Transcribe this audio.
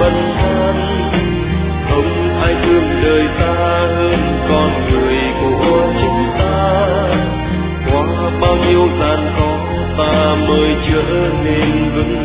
bần than. Không ai thương đời ta hơn con người của chúng ta. Qua bao nhiêu gian khó ta mới trở nên vững